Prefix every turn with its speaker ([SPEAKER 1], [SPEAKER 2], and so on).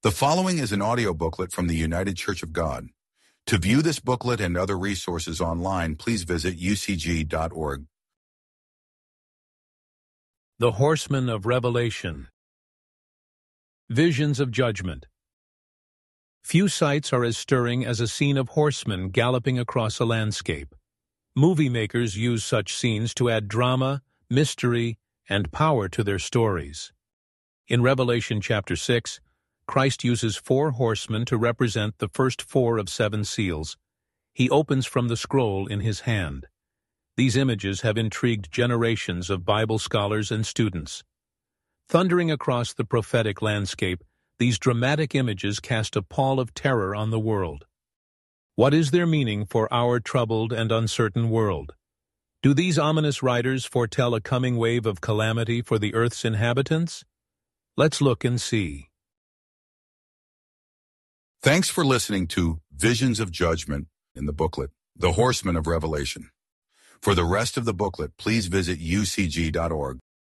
[SPEAKER 1] The following is an audio booklet from the United Church of God. To view this booklet and other resources online, please visit ucg.org.
[SPEAKER 2] The Horsemen of Revelation. Visions of Judgment. Few sights are as stirring as a scene of horsemen galloping across a landscape. Movie makers use such scenes to add drama, mystery, and power to their stories. In Revelation chapter 6, Christ uses 4 horsemen to represent the first 4 of 7 seals. He opens from the scroll in his hand. These images have intrigued generations of Bible scholars and students. Thundering across the prophetic landscape, these dramatic images cast a pall of terror on the world. What is their meaning for our troubled and uncertain world? Do these ominous riders foretell a coming wave of calamity for the earth's inhabitants? Let's look and see.
[SPEAKER 1] Thanks for listening to Visions of Judgment in the booklet, The Horsemen of Revelation. For the rest of the booklet, please visit ucg.org.